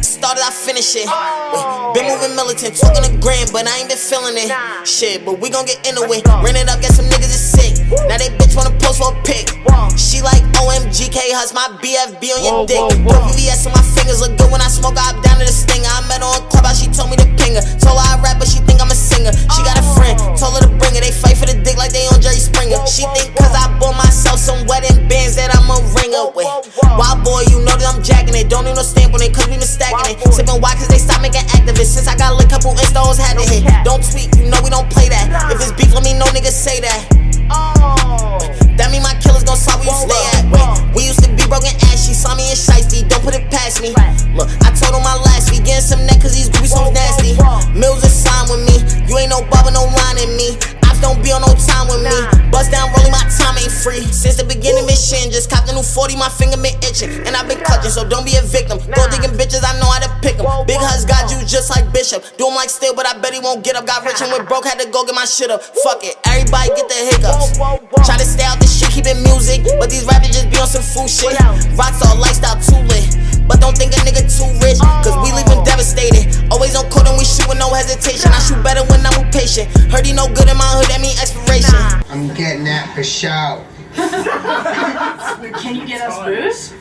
started, I finish it. Been moving militant, talking a grand, but I ain't been feeling it. Shit, but we gon' get into it. Ran it up, get some niggas is sick. Now they bitch wanna post for a pic. She like OMGK, huss my BFB on your dick. Put VVS on my fingers, look good when I smoke, I down to the stinger. I met her on Clubhouse, she told me to ping her. Told her I rap, but she think I'm a singer. She got a friend, told her to bring her. They fight for the dick like they on Jerry Springer. She think cause I bought myself some wedding bands that I'm a ringer with. Wild boy, you know that I'm jacking it. Don't need no stamp on it, cause we been stacking it. Sippin' why, cause they stop making activists. Since I got lit, couple installs had to hit. Don't tweet, you know we don't play that. If it's beef, let me know niggas say that. That mean my killers gon' slide where you stay at. We used to be broken ass, she saw me in shiesty, don't put it past me. Look, I told her my last week, getting some neck cause these groupies so nasty. Mills is signed with me, you ain't no bubble, no line in me. Ops don't be on no time with me. Bust down rolling, my time ain't free. Since the beginning been shitting, just copped a new 40, my finger been itching. And I been clutching, so don't be a victim. Go digging bitches, I know how to pick them. Big Huz got you just like Bishop. Do him like Still, but I bet he won't get up. Got rich and went broke, had to go get my shit up. Fuck it, everybody get the hiccups. Try to stay out this shit, keep it music, but these rappers just be on some fool shit. Rockstar lifestyle too lit, but don't think a nigga too rich, cause we leave him devastated. Always on court and we shoot with no hesitation. I shoot better when I'm patient. Heard he no good in my hood, that mean expiration. I'm getting that for show. Can you get us booze?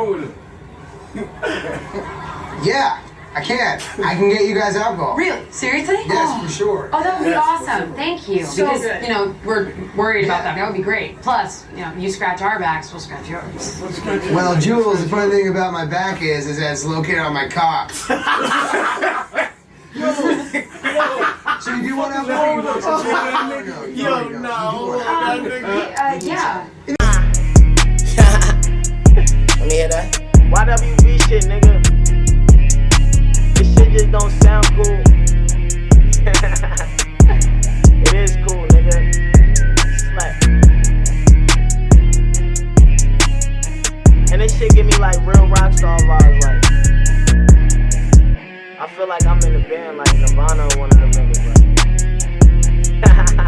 Yeah, I can. I can get you guys alcohol. Really? Seriously? Yes, for sure. Oh, that would be awesome. Thank you. So because, good. you know, we're worried about that. That would be great. Plus, you know, you scratch our backs, we'll scratch yours. Well, Jules, the funny thing about my back is that it's located on my cock. So you do want to have a Yo, no. Yeah. Let me hear that. YWB shit, nigga. This shit just don't sound cool. It is cool, nigga. Slap. And this shit give me like real rockstar vibes, like. I feel like I'm in a band like Nirvana or one of them niggas, like.